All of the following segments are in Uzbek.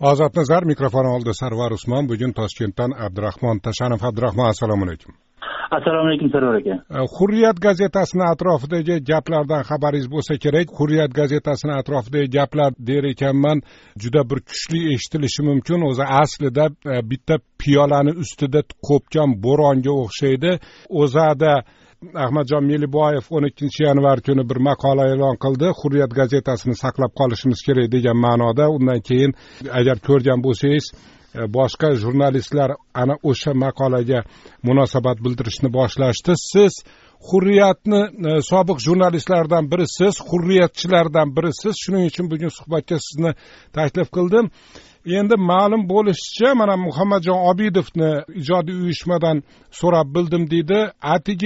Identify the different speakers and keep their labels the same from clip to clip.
Speaker 1: Ozod Nazar mikrofon oldi. Sarvar Usmon. Bugun Toshkentdan Abdurahmon Tashanov. Abdurahmon, assalomu alaykum.
Speaker 2: Assalomu alaykum Sarvar aka.
Speaker 1: Hurriyat gazetasini atrofidagi gaplardan xabaringiz bo'lsa kerak. Hurriyat gazetasini atrofidagi gaplar der ekanman, juda bir kuchli eshitilishi mumkin. O'zi aslida bitta piyolani ustida qo'pgan bo'ronga o'xshaydi. O'zada Ahmadjon Meliboyev 12-yanvar kuni bir maqola e'lon qildi. Hurriyat gazetasini saqlab qolishimiz kerak degan ma'noda. Undan keyin agar ko'rgan bo'lsangiz, boshqa jurnalistlar ana o'sha maqolaga munosabat bildirishni boshlashdi. Siz Hurriyatni sobiq jurnalistlardan birisiz, hurriyatchilardan birisiz. Shuning uchun bugun suhbatga sizni taklif qildim. Endi ma'lum bo'lishicha, mana Muhammadjon Obidovni ijodiy uyushmadan so'rab bildim deydi. Atigi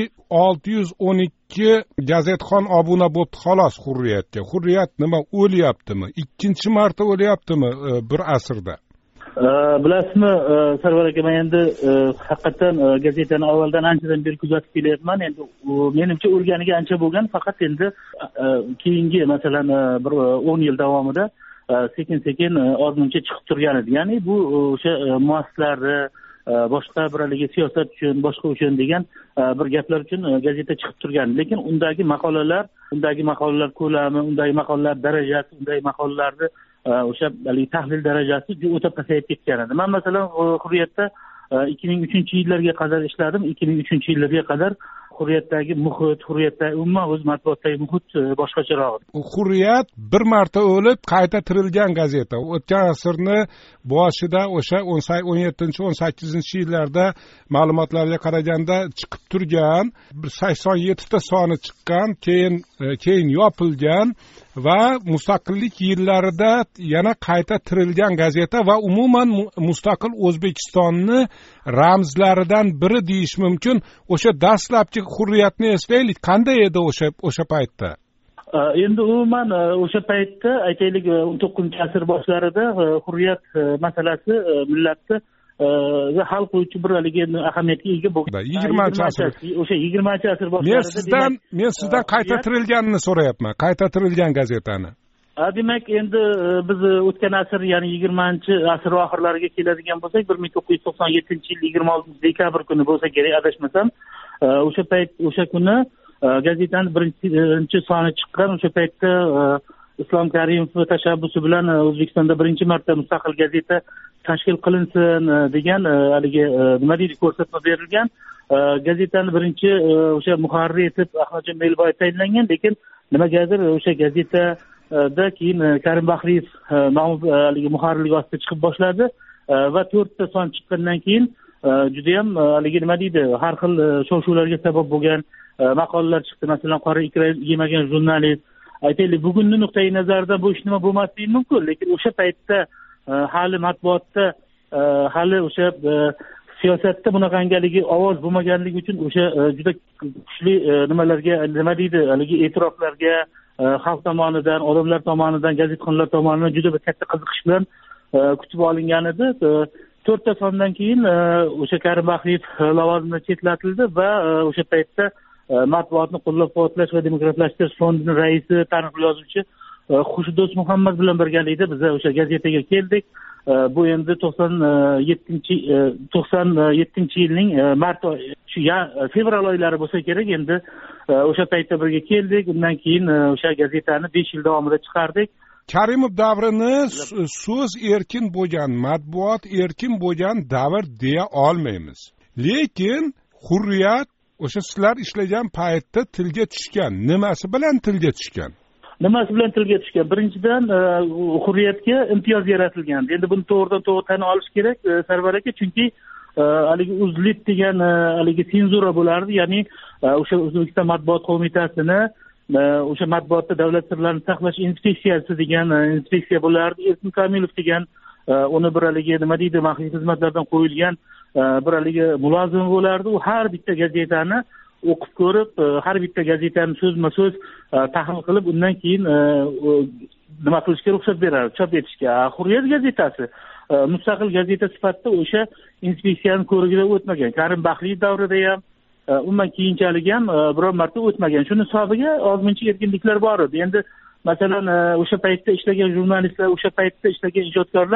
Speaker 1: 612 gazetxon obuna bo'ldi xolos Hurriyatga. Hurriyat nima o'lyaptimi? Ikkinchi marta o'lyaptimi bir asrda?
Speaker 2: Bilasizmi, Sarvar aka, men endi haqiqatan gazetani avvaldan anchadan beri kuzatib kelyapman. Endi menimcha o'lganiga ancha bo'lgan, faqat endi keyingi masalan bir 10 yil davomida sekin ozmuncha chiqib turgan edi. Ya'ni bu o'sha muassislarni boshqa bir haligi siyosat uchun, boshqa uchun degan bir gaplar uchun gazeta chiqib turgan. Lekin undagi maqolalar ko'lami, undagi maqolalar darajasi, undagi maqolalarni o'sha haligi tahlil darajasi o'ta pasayib ketgan edi. Men masalan Hurriyatda 2003-yillarga qadar ishladim. 2003-yillarga qadar Hurriyatdagi muhit, Hurriyatdagi umuman o'z matbuotdagi muhit boshqacharoq edi.
Speaker 1: Hurriyat bir marta o'lib, qayta tirilgan gazeta. O'tgan asrni boshida o'sha 17-18-yillarda ma'lumotlarga qaraganda chiqib turgan, 87 ta soni chiqqan, keyin yopilgan va mustaqillik yillarida yana qayta tirilgan gazeta va umuman mustaqil O'zbekistonni ramzlaridan biri deyish mumkin. O'sha dastlabki Hurriyatni eslaylik, qanday edi o'sha paytda?
Speaker 2: Endi umuman o'sha paytda aytaylik 19-asr boshlarida Hurriyat masalasi millatni hal qiluvchi bir haligi ahamiyatga ega bo'lgan.
Speaker 1: 20-asr.
Speaker 2: O'sha 20-asr boshlarida
Speaker 1: men sizdan qayta tirilganini so'rayapman. Qayta tirilgan gazetani.
Speaker 2: Demak, endi biz o'tgan asr, ya'ni 20-asr oxirlariga keladigan bo'lsak, 1997-yil 26-dekabr kuni bo'lsa kerak, adashmasam, o'sha kuni gazetaning birinchi soni chiqqan. O'sha paytda Islom Karimov tashabbusi bilan O'zbekistonda birinchi marta mustaqil gazeta tashkil qilinsin degan haligi nima deydi, ko'rsatma berilgan. Gazetani birinchi o'sha muharrir etib Ahmadjon Meliboyev tayinlangan, lekin nimagadir o'sha gazetada keyin Karim Bahriyev nomi haligi muharrirlik ostida chiqib boshladi va 4 ta son chiqqandan keyin juda ham haligi nima deydi, har xil shov-shuvlarga sabab bo'lgan maqolalar chiqdi. Masalan, qora ikra yemagan jurnalist. Aytaylik, bugungi nuqtai nazardan bu ish nima bo'lmasligi mumkin, lekin o'sha paytda hali matbuotda, hali o'sha siyosatda bunaqangaligi ovoz bo'lmaganligi uchun o'sha juda kuchli nimalarga, nima deydi, haligi e'tiroflarga xalq tomonidan, odamlar tomonidan, gazetxonlar tomonidan juda bir katta qiziqish bilan kutib olingan edi. 4 ta sondan keyin o'sha Karim Bahriyev lavozimidan chetlatildi va o'sha paytda matbuotni qo'llab-quvvatlash va demokratlashtirish fondining raisi, taniqli yozuvchi Xurshid Muhammad bilan birgalikda biz o'sha gazetaga keldik. Bu endi 97-yilning mart fevral oylari bo'lsa kerak. Endi o'sha paytda birga keldik. Undan keyin o'sha gazetani 5 yil davomida chiqardik.
Speaker 1: Karimov davrini so'z erkin bo'lgan, matbuot erkin bo'lgan davr deya olmaymiz. Lekin Hurriyat o'sha sizlar ishlagan paytda tilga tushgan. Nimasi bilan tilga tushgan?
Speaker 2: Birinchidan Hurriyatga imtiyoz yaratilgan. Endi buni to'g'ridan-to'g'ri tan olish kerak, Sarvar aka, chunki haligi uzlit degan haligi senzura bo'lardi, ya'ni o'sha O'zbekiston matbuot qo'mitasini, o'sha matbuotda davlat sirlarini saqlash inspeksiyasi degan inspeksiya bo'lardi. Erkin Komilov degan uni bir haligi nima deydi, maxfiy xizmatlardan qo'yilgan bir haligi mulozim bo'lardi. U har bitta gazetani o'qib ko'rib, har bitta gazetani so'zma-so'z tahlil qilib, undan keyin nima qilishga ruxsat berardi, chop etishga. Hurriyat gazetasi mustaqil gazeta sifatida o'sha inspeksiyani ko'rigidan o'tmagan. Karim Bahriyev davrida ham, umuman keyinchalik ham biror marta o'tmagan. Shuni hisobiga ozmuncha erkinliklar bor edi. Endi masalan o'sha paytda ishlagan jurnalistlar, o'sha paytda ishlagan ijodkorlar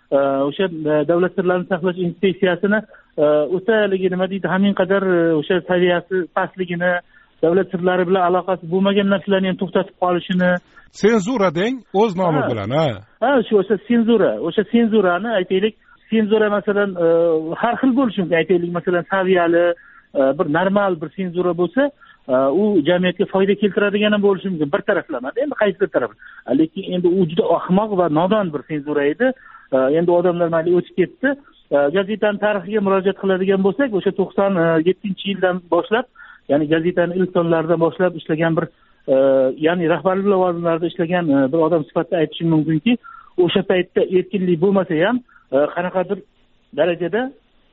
Speaker 2: o'sha davlat sirlarini saqlash inspeksiyasini o'ta nima deydi hamin qadar o'sha saviyasi pastligini, davlat sirlari bilan aloqasi bo'lmagan narsalarni ham to'xtatib qolishini.
Speaker 1: Senzura deng, o'z nomi bilan,
Speaker 2: o'sha senzurani aytaylik, senzura masalan har xil bo'lishi mumkin. Aytaylik masalan saviyali bir normal bir senzura bo'lsa, u jamiyatga foyda keltiradigan ham bo'lishi mumkin. Bir taraflama, endi qaysi taraf. Lekin endi u juda ahmoq va nodon bir senzura edi. Endi odamlar mayli o'tib ketdi. Gazetani tarixiga murojaat qiladigan bo'lsak, o'sha 97-yildan boshlab, ya'ni gazetani ilk sonlaridan boshlab ishlagan bir ya'ni rahbarlik lavozimlarida ishlagan bir odam sifatida aytishim mumkinki, o'sha paytda erkinlik bo'lmasa ham qanaqadir darajada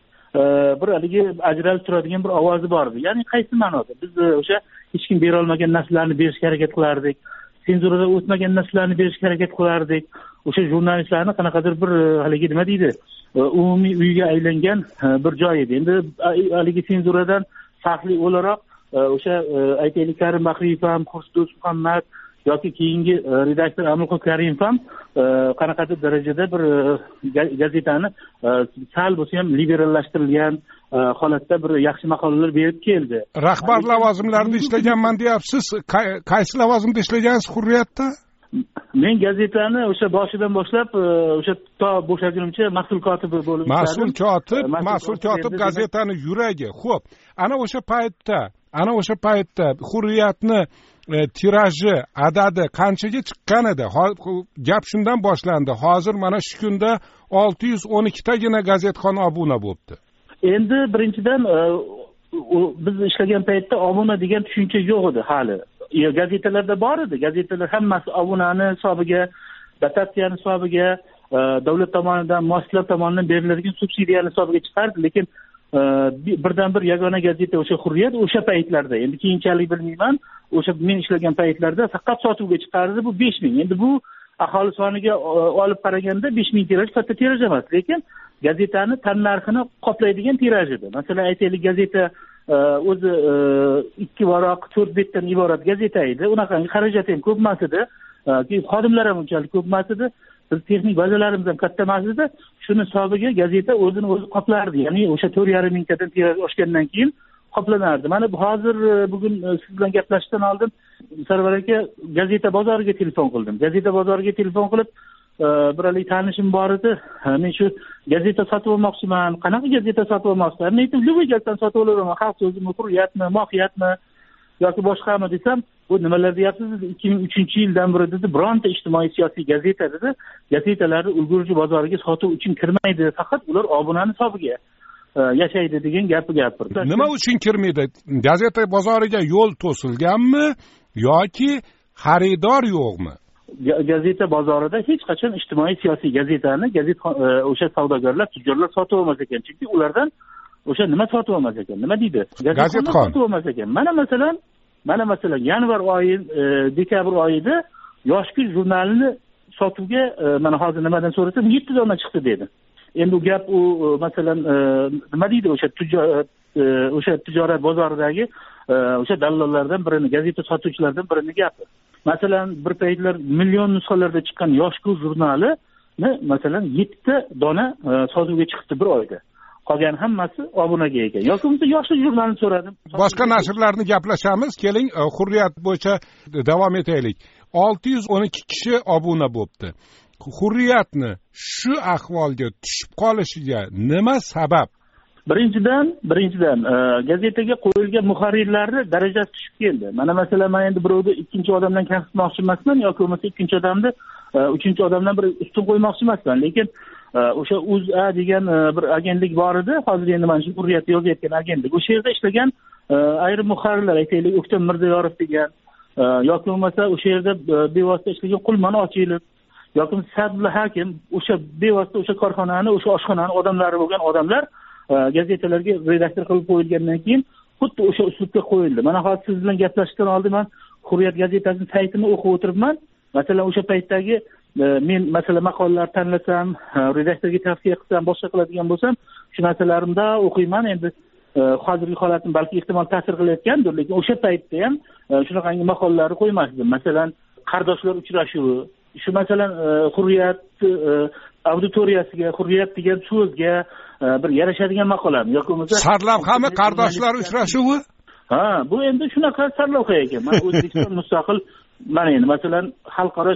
Speaker 2: bir haligi ajralib turadigan bir ovozi bor edi. Ya'ni qaysi ma'noda? Biz o'sha hech kim bera olmagan narsalarni berishga harakat qilardik. Senzurada o'tmagan narsalarni berishga harakat qilardik. O'sha jurnalistlarni qanaqadir bir haligi nima deydi? Umumiy uyga aylangan bir joy edi. Endi haligi senzuradan farqli o'laroq o'sha aytaylik Karim Bahriyev ham, Xurshid Muhammad yoki keyingi redaktor Amilqul Karimov ham qanaqadir darajada bir gazetani sal bo'lsa ham liberallashtirilgan holatda bir yaxshi maqolalar berib keldi.
Speaker 1: Rahbar lavozimlarida ishlaganman deyapsiz. Qaysi lavozimda ishlagansiz Hurriyatda?
Speaker 2: Men gazetani o'sha boshidan boshlab o'sha to bo'shagunimcha mas'ul kotibi bo'lib ishladim.
Speaker 1: Mas'ul kotib gazetani yuragi. Xo'p, ana o'sha paytda Hurriyatni tiraji, adadi qanchaga chiqqan edi? Gap shundan boshlandi. Hozir mana shu kunda 612 tagina gazetxon obuna bo'libdi.
Speaker 2: Endi birinchidan biz ishlagan paytda obuna degan tushuncha yo'q edi hali. Gazetalarda bor edi. Gazetalar hammasi obunani hisobiga, dotatsiyani hisobiga, davlat tomonidan, muassislar tomonidan beriladigan subsidiyani hisobiga chiqardi. Lekin birdan bir yagona gazeta o'sha Hurriyat o'sha paytlarda, endi keyinchalik bilmayman, o'sha men ishlagan paytlarda faqat sotuvga chiqardi. Bu 5000. Endi bu aholi soniga olib qaraganda 5000 tiraj katta tiraj emas, lekin gazetani tannarxini qoplaydigan tiraj edi. Masalan, aytaylik gazeta o'zi 2 varoq 4 betdan iborat gazeta edi. Unaqangi xarajat ham ko'p emas edi. Xodimlar ham unchalik ko'p emas edi. Biz texnik bazalarimiz ham katta emas edi. Shuni hisobiga gazeta o'zini o'zi qoplardi. Ya'ni o'sha 4,5 mingtadan tiraj oshgandan keyin qoplanardi. Mana bugun siz bilan gaplashishdan oldin Sarvar aka gazeta bozoriga telefon qildim. Gazeta bozoriga telefon qilib bir hali tanishim bor edi. Men shu gazeta sotib olmoqchiman. Qanaqa gazeta sotib olmoqchiman? Men aytdim, "Любой gazetani sotib olaman. Xalq so'zimi, Hurriyatmi, Mohiyatmi yoki boshqami?" desam, "Bu nimalar deyapsiz? 2003-yildan beri dedi, bironta ijtimoiy siyosiy gazeta dedi, gazetalarni ulgurji bozoriga sotuv uchun kirmaydi, faqat ular obunani hisobiga yashaydi" degan gapni gapirdi.
Speaker 1: Nima uchun kirmaydi? Gazeta bozoriga yo'l to'silganmi yoki xaridor yo'qmi?
Speaker 2: Gazeta bozorida hech qachon ijtimoiy siyosiy gazetani o'sha savdogarlar, tujjorlar sotib olmas ekan. Chunki ulardan o'sha nima sotib olmas ekan? Nima deydi?
Speaker 1: Gazetxon
Speaker 2: sotib olmas ekan. Mana masalan yanvar oyi, dekabr oyida Yosh kun jurnalini sotuvga mana hozir nimadan so'rasam 7 dona chiqdi dedi. Endi bu gap masalan nima deydi o'sha tijorat bozoridagi o'sha dallollardan birini, gazeta sotuvchilardan birini gapi. Masalan bir paytlar million nusxalarda chiqqan Yosh kun jurnalini masalan 7 dona sotuvga chiqdi bir oyda. Qolgan hammasi obunaga ekan. Yoki bo'lmasa Yoshlik jurnalini so'radim.
Speaker 1: Boshqa nashrlarni gaplashamiz. Keling, Hurriyat bo'yicha davom etaylik. 612 kishi obuna bo'libdi. Hurriyatni shu ahvolga tushib qolishiga nima sabab?
Speaker 2: Birinchidan gazetaga qo'yilgan muharrirlarni darajasi tushib keldi. Mana masalan, men endi birovni ikkinchi odamdan kam qilmoqchi emasman yoki bo'lmasa ikkinchi odamni uchinchi odamdan bir ustun qo'ymoqchi emasman, lekin o'sha O'zA degan bir agentlik bor edi. Hozir endi mana shu Hurriyatda yozayotgan agentlik. O'sha yerda ishlagan ayrim muharrirlar, aytaylik O'ktam Mirziyorov degan yoki bo'lmasa o'sha yerda bevosita ishlagan Qulman Ochilov yoki Sadullo Hakim, o'sha bevosita o'sha korxonani, o'sha oshxonani odamlari bo'lgan odamlar gazetalarga redaktor qilib qo'yilgandan keyin xuddi o'sha uslubga qo'yildi. Mana hozir siz bilan gaplashishdan oldin men Hurriyat gazetasining saytini o'qib o'tiribman. Masalan, o'sha paytdagi men masalan maqolalar tanlasam, redaktorga tavsiya qilsam, boshqa qiladigan bo'lsam, shu narsalarimda o'qiyman. Endi hozirgi holatni balki ehtimol ta'sir qilayotgandir, lekin o'sha paytda ham shunaqangi maqolalarni qo'ymasdim. Masalan, qardoshlar uchrashuvi, shu masalan Hurriyat auditoriyasiga hurriyat degan so'zga bir yarashadigan maqolami yoki bo'lmasa
Speaker 1: sarlavhami qardoshlar uchrashuvi.
Speaker 2: Ha, bu endi shunaqa sarlavha ekan. Mana O'zbekiston mustaqil, mana endi masalan xalqaro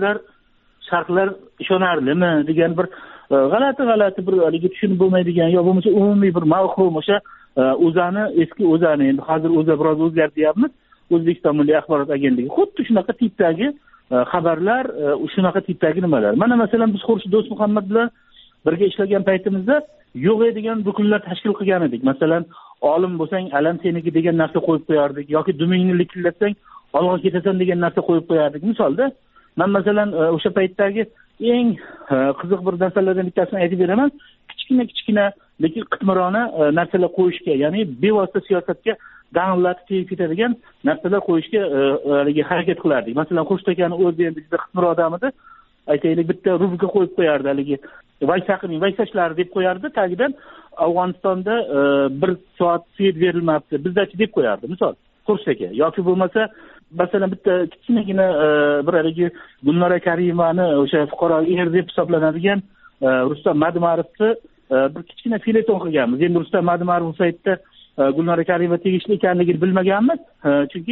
Speaker 2: shartlar ishonarlimi degan bir g'alati bir haligi tushunib bo'lmaydigan yo bo'lmasa umumiy bir mavhum o'sha eski o'zani endi hozir biroz o'zgartiryapmiz. O'zbekiston Milliy axborot agentligi xuddi shunaqa tipdagi xabarlar, shunaqa tipdagi nimalar. Mana masalan biz Xurshid Do'stmuhammad bilan birga ishlagan paytimizda yo'q degan rukunlar tashkil qilgan edik. Masalan, olim bo'lsang alam seniki degan narsa qo'yib qo'yardik yoki dumingni likillatsang olg'a ketasan degan narsa qo'yib qo'yardik. Misolda men masalan o'sha paytdagi eng qiziq bir narsalardan bittasini aytib beraman. Kichkina lekin qitmirona narsalar qo'yishga, ya'ni bevosita siyosatga dang'illatib tegib ketadigan narsalar qo'yishga harakat qilardik. Masalan, Xurshid akani o'zi endi juda qitmir odam edi. Aytaylik, bitta rubrika qo'yib qo'yardi, haligi vaysachlari deb qo'yardi, tagidan Afg'onistonda 1 soat svet berilmabdi, bizdachi deb qo'yardi, misol Xurshid aka. Yoki bo'lmasa, masalan bitta kichkinagina bir haligi Gulnora Karimovani o'sha fuqaro er deb hisoblanadigan Rustam Madmarovni bir kichkina fileton qilganmiz. Endi Rustam Madmarov saytda Gulnora Karimova tegishli ekanligini bilmaganmiz, chunki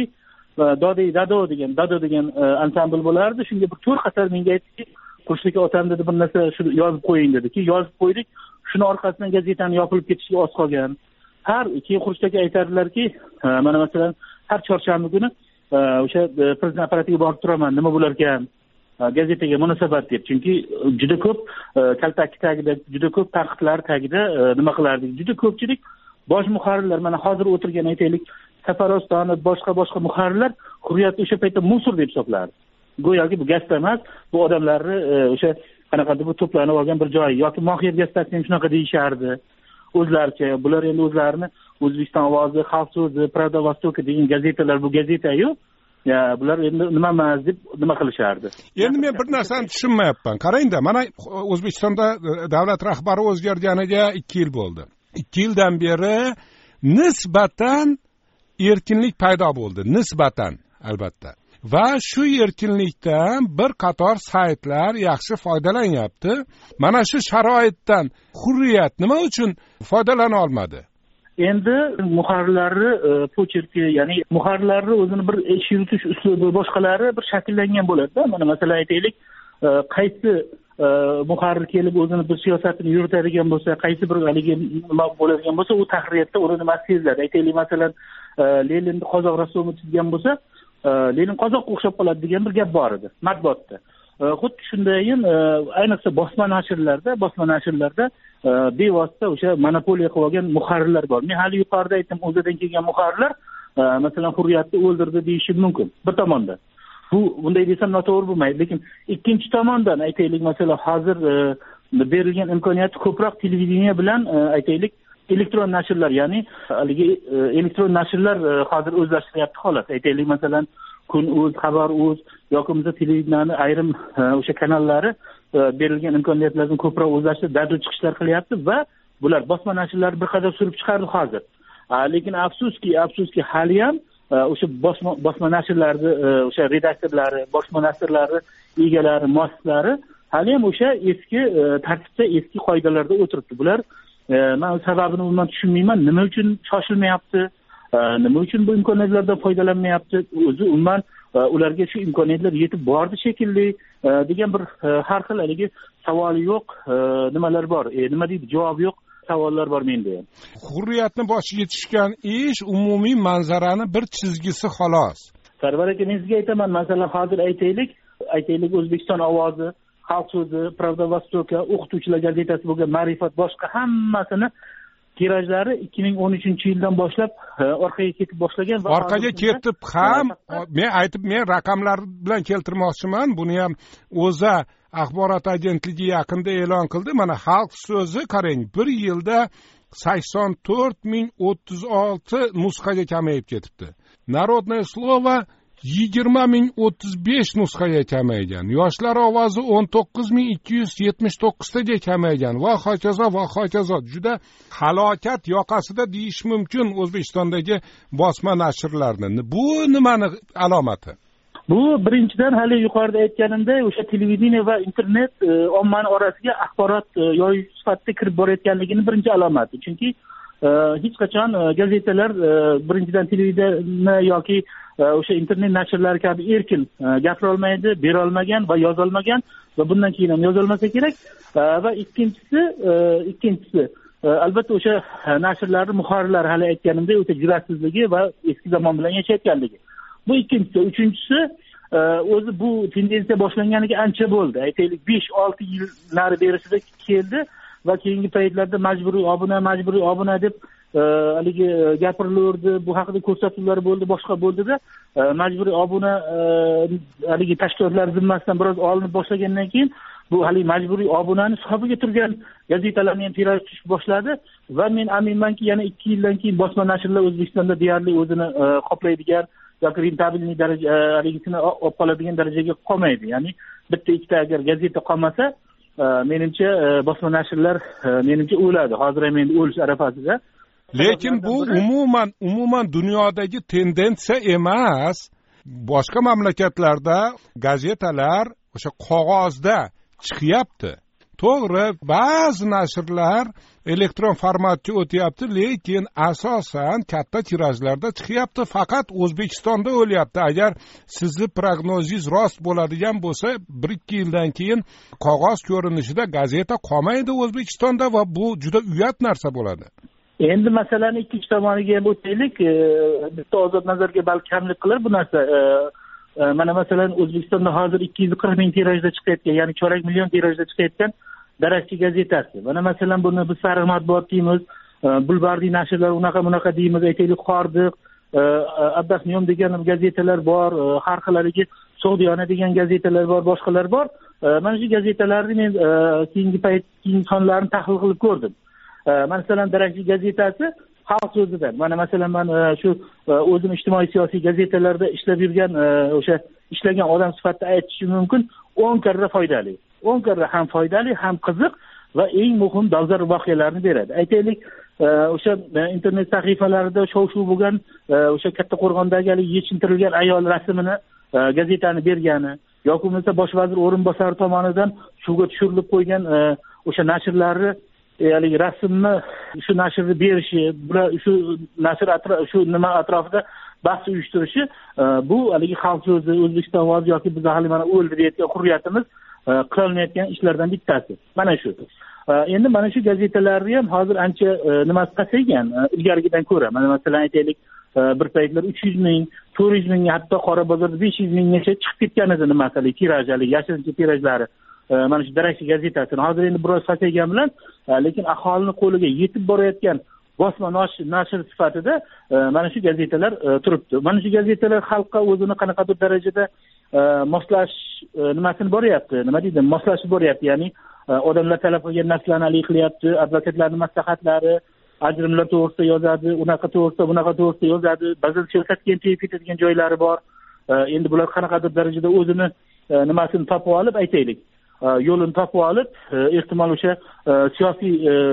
Speaker 2: Dado degan ansambl bo'lardi. Shunga bir 4 qator menga aytdiki, Xurshid otam dedi, bir narsa shuni yozib qo'ying dedi-ki, yozib qo'ydik. Shuni orqasidan gazetani yopilib ketishiga oz qolgan. Keyin Xurshid aytardilarki, mana masalan har chorshanba kuni o'sha prezident apparatiga borib turaman, nima bo'lar ekan gazetaga munosabat deb. Chunki juda ko'p kaltakki tagida, juda ko'p tanqidlar tagida nima qilardik. Juda ko'pchilik bosh muharrirlar, mana hozir o'tirgan aytaylik Safaroston, boshqa muharrirlar hurriyatni o'sha paytda musor deb hisoblardi. Go'yoki bu gazeta emas, bu odamlarni o'sha qanaqadir bir to'planib olgan bir joy yoki Mohiyat gazetasi ham shunaqa deyishardi. O'zlaricha bular endi o'zlarini O'zbekiston ovozi, Xalq so'zi, Pravda Vostoka degan gazetalar, bu gazeta-yu, bular endi nima emas deb nima qilishardi.
Speaker 1: Endi men bir narsani tushunmayapman. Qarangda, mana O'zbekistonda davlat rahbari o'zgarganiga 2 yil bo'ldi. 2 yildan beri nisbatan erkinlik paydo bo'ldi, nisbatan albatta. Va shu erkinlikdan bir qator saytlar yaxshi foydalanyapti. Mana shu sharoitdan hurriyat nima uchun foydalana olmadi?
Speaker 2: Endi muharrirlarni pocherki, ya'ni muharrirlarni o'zini bir ish yuritish uslubi boshqalari bir shakllangan bo'ladi-da. Mana masalan aytaylik, qaysi muharrir kelib o'zini bir siyosatini yuritadigan bo'lsa, qaysi bir haligi nima bo'ladigan bo'lsa, u tahririyatda uni nimasi seziladi. Aytaylik, masalan, Lenin qozoq rassomi chizgan bo'lsa, Lenin qozoqqa o'xshab qoladi degan bir gap bor edi matbuotda. Xuddi shundayin ayniqsa bosma nashrlarda bevosita o'sha monopoliya qilib olgan muharrirlar bor. Men hali yuqorida aytdim, o'zidan kelgan muharrirlar masalan hurriyatni o'ldirdi deyishi mumkin bir tomondan. Bunday desam noto'g'ri bo'lmaydi, lekin ikkinchi tomondan aytaylik, masalan hozir berilgan imkoniyatni ko'proq televideniya bilan aytaylik elektron nashrlar, ya'ni haligi elektron nashrlar hozir o'zlashtiryapti holat. Aytaylik, masalan Kun.uz, Xabar.uz yoki bo'lmasa televideniyani ayrim o'sha kanallari berilgan imkoniyatlardan ko'proq o'zlashtirib dadu chiqishlar qilyapti va bular bosma nashrlar bir qadar surib chiqardi hozir. Lekin afsuski hali ham o'sha bosma nashrlarni o'sha redaktorlari, bosma nashrlarni egalari, muassislari hali ham o'sha eski tartibda, eski qoidalarda o'tiribdi. Bular men sababini umuman tushunmayman. Nima uchun shoshilmayapti? Nima uchun bu imkoniyatlardan foydalanmayapti? O'zi umuman ularga shu imkoniyatlar yetib bordi shekilli degan bir har xil haligi savoli yo'q, nimalar bor. Nima deydi? Javob yo'q savollar bor menda ham.
Speaker 1: Hurriyatni boshiga tushgan ish umumiy manzarani bir chizgisi xolos.
Speaker 2: Sarvar aka, men sizga aytaman, masalan hozir aytaylik O'zbekiston ovozi, Xalq so'zi, Pravda Vostoka, o'qituvchilar gazetasi bo'lgan Ma'rifat, boshqa hammasini tirajlari 2013-yildan boshlab orqaga ketib boshlagan va
Speaker 1: orqaga ketib ham men raqamlar bilan keltirmoqchiman. Buni ham O'zA axborot agentligi yaqinda e'lon qildi. Mana Xalq so'zi qarang, 1 yilda 84,036 nusxaga kamayib ketibdi. Narodное слово 20,035 nusxaga kamaygan. Yoshlar ovozi 19,279 taga kamaygan va hokazo. Juda halokat yoqasida deyish mumkin O'zbekistondagi bosma nashrlarni. Bu nimani alomati?
Speaker 2: Bu birinchidan hali yuqorida aytganimdek o'sha televideniye va internet ommani orasiga axborot yoyish sifatida kirib borayotganligini birinchi alomati. Chunki hech qachon gazetalar birinchidan televideniye yoki o'sha internet nashrlari kabi erkin gapira olmaydi, bera olmagan va yoza olmagan va bundan keyin ham yozolmasa kerak. Va ikkinchisi albatta o'sha nashrlarning muharrirlari hali aytganimdek o'ta jur'atsizligi va eski zamon bilan yashayotganligi. Bu ikkinchisi. Uchinchisi o'zi bu tendensiya boshlanganiga ancha bo'ldi. Aytaylik 5-6 yil nari berisida keldi va keyingi paytlarda majburiy obuna deb haligi gapirilardi. Bu haqida ko'rsatuvlar bo'ldi, boshqa bo'ldida majburiy obuna haligi tashkilotlar zimmasidan biroz olinib boshlagandan keyin bu hali majburiy obunani hisobiga turgan gazetalarni ham tiraj tushib boshladi va men aminmanki yana 2 yildan keyin bosma nashrlar O'zbekistonda deyarli o'zini qoplaydigan yoki rentabelniy daraja haligisini olib qoladigan darajaga qolmaydi. Ya'ni bitta ikkita agar gazeta qolmasa, menimcha bosma nashrlar menimcha o'ladi. Hozir ham endi o'lish arafasida.
Speaker 1: Lekin bu umuman dunyodagi tendensiya emas. Boshqa mamlakatlarda gazetalar o'sha qog'ozda chiqyapti. To'g'ri, ba'zi nashrlar elektron formatga o'tyapti, lekin asosan katta tirajlarda chiqyapti. Faqat O'zbekistonda o'lyapti. Agar sizni prognozingiz rost bo'ladigan bo'lsa, 1-2 yildan keyin qog'oz ko'rinishida gazeta qolmaydi O'zbekistonda va bu juda uyat narsa bo'ladi.
Speaker 2: Endi masalani ikkinchi tomoniga ham o'taylik. Bitta ozod nazarga balki kamlik qilar bu narsa. Mana masalan O'zbekistonda hozir 240 ming tirajda chiqayotgan, ya'ni chorak million tirajda chiqayotgan Darakchi gazetasi. Mana masalan buni biz sariq matbuot deymiz, bulvardiy nashrlar unaqa deymiz, aytaylik Xordiq, Abbasniyom degan gazetalar bor, har xilligi So'g'diyona degan gazetalar bor, boshqalar bor. Mana shu gazetalarni men keyingi sonlarini tahlil qilib ko'rdim. Masalan Darakchi gazetasi Xalq so'zidan. Mana masalan men shu o'zim ijtimoiy siyosiy gazetalarda ishlab yurgan o'sha ishlagan odam sifatida aytishim mumkin, 10 karra foydali. 10 karra ham foydali, ham qiziq va eng muhim dolzarb voqealarni beradi. Aytaylik, o'sha internet sahifalarida shov-shuv bo'lgan o'sha Katta Qo'rg'ondagi yechintirilgan ayol rasmini gazetani bergani yoki bo'lmasa bosh vazir o'rinbosari tomonidan suvga tushirilib qo'ygan o'sha nashrlarni haligi rasmni shu nashrni berishi, bular shu nashr shu nima atrofida bahs uyushtirishi, bu haligi Xalq so'zi, O'zbekiston vozi yoki biz hali mana o'ldi deyotgan hurriyatimiz qilolmayotgan ishlardan bittasi. Mana shu. Endi mana shu gazetalarni ham hozir ancha nimasi pasaygan ilgarigidan ko'ra. Mana masalan aytaylik, bir paytlar 300 ming, 400 ming, hatto qora bozorda 500 minggacha chiqib ketgan edi nimasali tirajali, yashirincha tirajlari. Mana shu Darakchi gazetasini hozir endi biroz pasaygan bilan, lekin aholini qo'liga yetib borayotgan bosma nashr sifatida mana shu gazetalar turibdi. Mana shu gazetalar xalqqa o'zini qanaqadir darajada moslash nimasini boryapti, nima deydi, moslashib boryapti. Ya'ni odamlar talab qilgan narsalarni hal qilyapti, advokatlarning maslahatlari, ajrimlar to'g'risida yozadi, unaqa to'g'risida, bunaqa to'g'risida yozadi. Ba'zan siyosatga tegib ketadigan joylari bor. Endi bular qanaqadir darajada o'zini nimasini topib olib, aytaylik, yo'lini topib olib, ehtimol o'sha siyosiy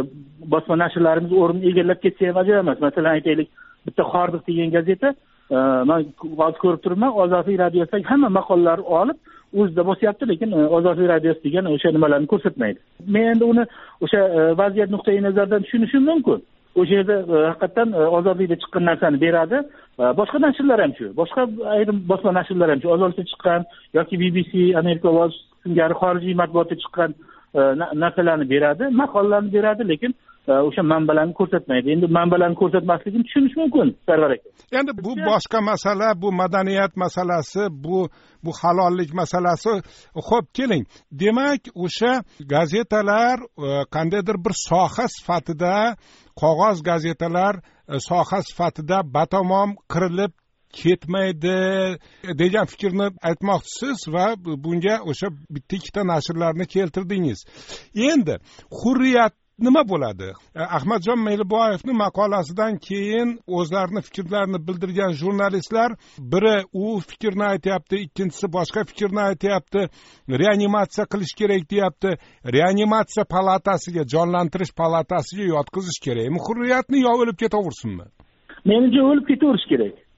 Speaker 2: bosma nashrlarimiz o'rnini egallab ketsa ham ajab emas. Masalan aytaylik, bitta Xordiq degan gazeta, men hozir ko'rib turibman, Ozodlik radiosidagi hamma maqolalarni olib o'zida bosyapti, lekin Ozodlik radiosi degan o'sha nimalarni ko'rsatmaydi. Men endi uni o'sha vaziyat nuqtai nazaridan tushunishim mumkin. O'sha yerda haqiqatan Ozodlikda chiqqan narsani beradi. Boshqa nashrlar ham shu. Boshqa ayrim bosma nashrlar ham shu. Ozodlikda chiqqan yoki BBC, Amerika Voz singari xorijiy matbuotda chiqqan narsalarni beradi, maqolalarni beradi, lekin o'sha manbalarni ko'rsatmaydi. Endi manbalarni ko'rsatmasligini tushunish mumkin, Sarvar aka.
Speaker 1: Endi bu boshqa masala, bu madaniyat masalasi, bu halollik masalasi. Xo'p, keling. Demak, o'sha gazetalar qandaydir bir soha sifatida, qog'oz gazetalar soha sifatida batamom qirilib ketmaydi degan fikrni aytmoqchisiz va bunga o'sha bitta ikkita nashrlarni keltirdingiz. Endi hurriyat nima bo'ladi? Ahmadjon Meyliboyevning maqolasidan keyin o'zlarini fikrlarini bildirgan jurnalistlar, biri u fikrni aytyapti, ikkinchisi boshqa fikrni aytyapti. Reanimatsiya qilish kerak deyapti. Reanimatsiya palatasiga, jonlantirish palatasiga yotqizish kerakmi hurriyatni yo o'lib ketaversinmi?
Speaker 2: Menimcha o'lib ketaverish kerak.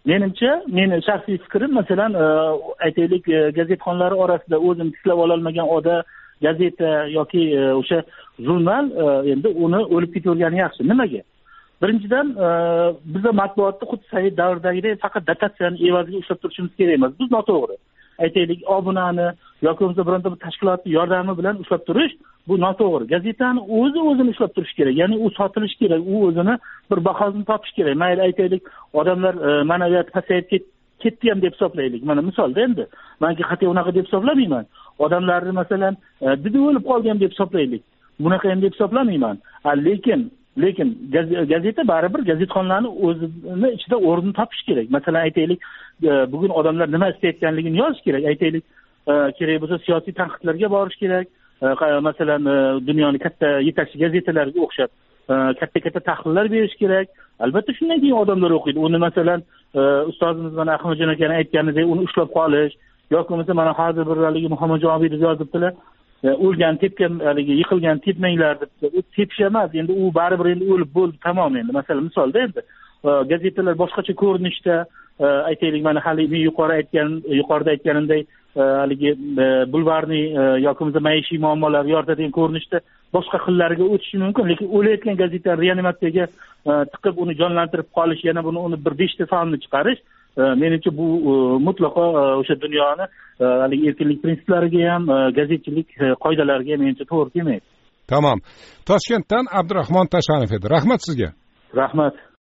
Speaker 2: meni shaxsiy fikrim, masalan, aytaylik, gazetxonlari orasida o'zini tiklab ololmagan gazeta yoki o'sha jurnal endi uni o'lib ketavergani yaxshi. Nimaga? Birinchidan, biz matbuotni xuddi Sovet davridagidek faqat dotatsiyani evaziga ushlab turishimiz kerak emas. Bu noto'g'ri. Aytaylik, obunani yoki bo'lmasa bironta bir tashkilotning yordami bilan ushlab turish bu noto'g'ri. Gazetani o'zini ushlab turish kerak. Ya'ni u sotilishi kerak, u o'zini bir bahosini topish kerak. Mayli aytaylik, odamlar ma'naviyati pasayib ketdi ham deb hisoblaylik. Mana misolda endi menga qat'iy unaqa deb hisoblamayman. Odamlarni masalan didi o'lib qolgan deb hisoblaylik. Bunaqa ham deb hisoblamayman. Lekin gazeta baribir gazetxonlarni o'zini ichida o'rni topish kerak. Masalan aytaylik, bugun odamlar nima istayotganligini yozish kerak. Aytaylik, kerak bo'lsa siyosiy tanqidlarga borish kerak. Masalan, dunyoning katta yetakchi gazetalariga o'xshab katta tahlillar berish kerak. Albatta shundan keyin odamlar o'qiydi. Uni masalan ustozimiz mana Ahmadjon akani aytganidek uni ushlab qolish yoki bo'lmasa mana hozir bir haligi Muhammadjon Obidov yozibdilar. O'lgan, tepgan, haligi yiqilgan tepmanglar deb. U tepish emas, endi u baribir endi o'lib bo'ldi, tamom endi. Masalan, misolda endi gazetalar boshqacha ko'rinishda, aytaylik, mana hali men yuqorida aytganimdek, haligi bulvarniy yoki bo'lmasa maishiy muammolar yoritadigan ko'rinishda boshqa xillariga o'tishi mumkin, lekin o'layotgan gazetani reanimatsiyaga tiqib uni jonlantirib qolish, yana uni bir 5 ta sonini chiqarish, menimcha bu mutlaqo o'sha dunyoni haligi erkinlik prinsiplariga ham, gazetchilik qoidalariga ham menimcha to'g'ri kelmaydi.
Speaker 1: Tamom. Toshkentdan Abdurahmon Tashanov edi. Rahmat sizga.
Speaker 2: Rahmat.